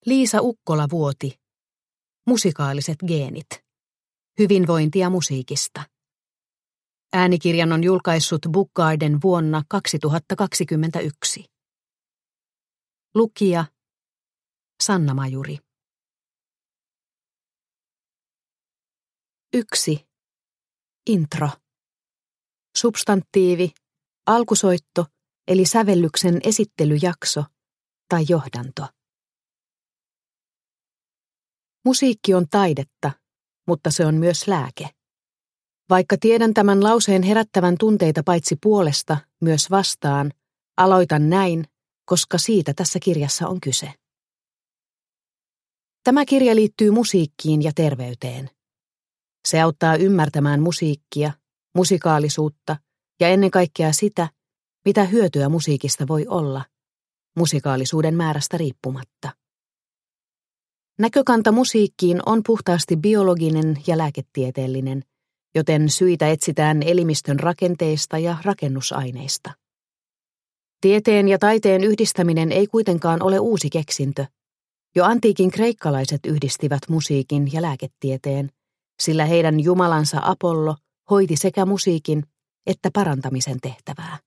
Liisa Ukkola vuoti. Musikaaliset geenit. Hyvinvointia musiikista. Äänikirjan on julkaissut Book Garden vuonna 2021. Lukija Sanna Majuri. 1. Intro. Substantiivi, alkusoitto eli sävellyksen esittelyjakso tai johdanto. Musiikki on taidetta, mutta se on myös lääke. Vaikka tiedän tämän lauseen herättävän tunteita paitsi puolesta, myös vastaan, aloitan näin, koska siitä tässä kirjassa on kyse. Tämä kirja liittyy musiikkiin ja terveyteen. Se auttaa ymmärtämään musiikkia, musikaalisuutta ja ennen kaikkea sitä, mitä hyötyä musiikista voi olla, musikaalisuuden määrästä riippumatta. Näkökanta musiikkiin on puhtaasti biologinen ja lääketieteellinen, joten syitä etsitään elimistön rakenteista ja rakennusaineista. Tieteen ja taiteen yhdistäminen ei kuitenkaan ole uusi keksintö. Jo antiikin kreikkalaiset yhdistivät musiikin ja lääketieteen, sillä heidän jumalansa Apollo hoiti sekä musiikin että parantamisen tehtävää.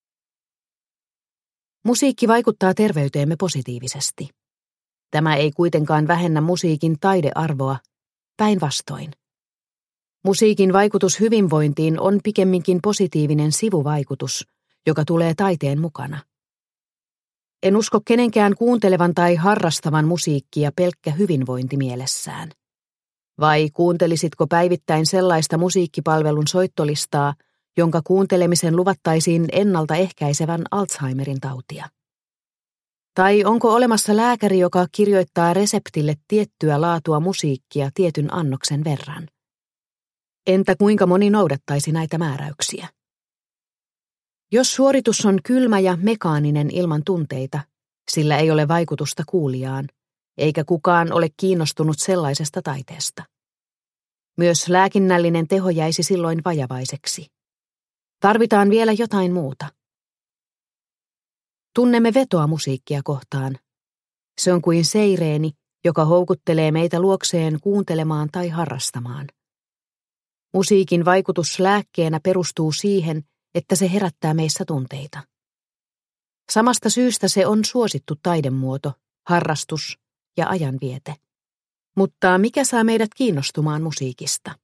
Musiikki vaikuttaa terveyteemme positiivisesti. Tämä ei kuitenkaan vähennä musiikin taidearvoa, päinvastoin. Musiikin vaikutus hyvinvointiin on pikemminkin positiivinen sivuvaikutus, joka tulee taiteen mukana. En usko kenenkään kuuntelevan tai harrastavan musiikkia pelkkä hyvinvointi mielessään. Vai kuuntelisitko päivittäin sellaista musiikkipalvelun soittolistaa, jonka kuuntelemisen luvattaisiin ennaltaehkäisevän Alzheimerin tautia? Tai onko olemassa lääkäri, joka kirjoittaa reseptille tiettyä laatua musiikkia tietyn annoksen verran? Entä kuinka moni noudattaisi näitä määräyksiä? Jos suoritus on kylmä ja mekaaninen ilman tunteita, sillä ei ole vaikutusta kuulijaan, eikä kukaan ole kiinnostunut sellaisesta taiteesta. Myös lääkinnällinen teho jäisi silloin vajavaiseksi. Tarvitaan vielä jotain muuta. Tunnemme vetoa musiikkia kohtaan. Se on kuin seireeni, joka houkuttelee meitä luokseen kuuntelemaan tai harrastamaan. Musiikin vaikutus lääkkeenä perustuu siihen, että se herättää meissä tunteita. Samasta syystä se on suosittu taidemuoto, harrastus ja ajanviete. Mutta mikä saa meidät kiinnostumaan musiikista?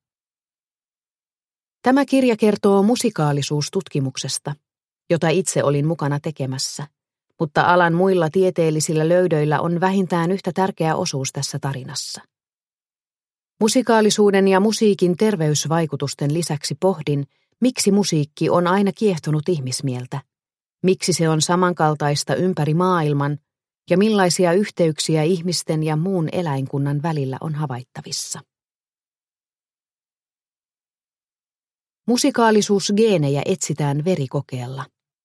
Tämä kirja kertoo musikaalisuustutkimuksesta, jota itse olin mukana tekemässä, mutta alan muilla tieteellisillä löydöillä on vähintään yhtä tärkeä osuus tässä tarinassa. Musikaalisuuden ja musiikin terveysvaikutusten lisäksi pohdin, miksi musiikki on aina kiehtonut ihmismieltä, miksi se on samankaltaista ympäri maailman ja millaisia yhteyksiä ihmisten ja muun eläinkunnan välillä on havaittavissa. Musikaalisuusgeenejä etsitään verikokeella.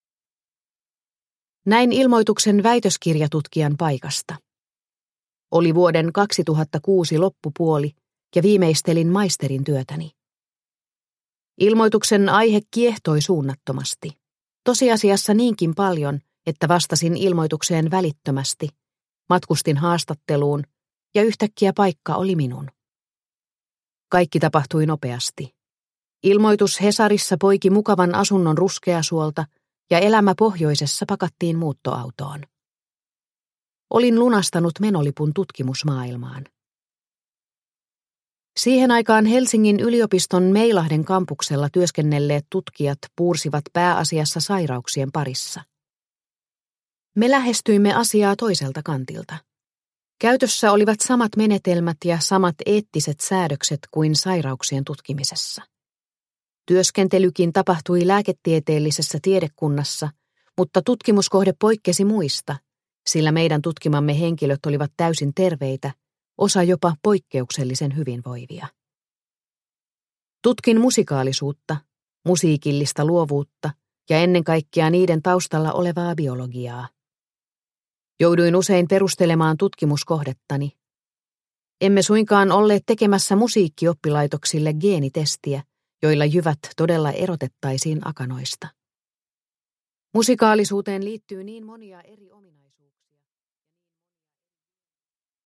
Näin ilmoituksen väitöskirjatutkijan paikasta. Oli vuoden 2006 loppupuoli ja viimeistelin maisterin työtäni. Ilmoituksen aihe kiehtoi suunnattomasti. Tosiasiassa niinkin paljon, että vastasin ilmoitukseen välittömästi, matkustin haastatteluun ja yhtäkkiä paikka oli minun. Kaikki tapahtui nopeasti. Ilmoitus Hesarissa poiki mukavan asunnon Ruskeasuolta ja elämä pohjoisessa pakattiin muuttoautoon. Olin lunastanut menolipun tutkimusmaailmaan. Siihen aikaan Helsingin yliopiston Meilahden kampuksella työskennelleet tutkijat puursivat pääasiassa sairauksien parissa. Me lähestyimme asiaa toiselta kantilta. Käytössä olivat samat menetelmät ja samat eettiset säädökset kuin sairauksien tutkimisessa. Työskentelykin tapahtui lääketieteellisessä tiedekunnassa, mutta tutkimuskohde poikkesi muista, sillä meidän tutkimamme henkilöt olivat täysin terveitä, osa jopa poikkeuksellisen hyvinvoivia. Tutkin musikaalisuutta, musiikillista luovuutta ja ennen kaikkea niiden taustalla olevaa biologiaa. Jouduin usein perustelemaan tutkimuskohdettani. Emme suinkaan olleet tekemässä musiikkioppilaitoksille geenitestiä, joilla jyvät todella erotettaisiin akanoista. Musikaalisuuteen liittyy niin monia eri ominaisuuksia.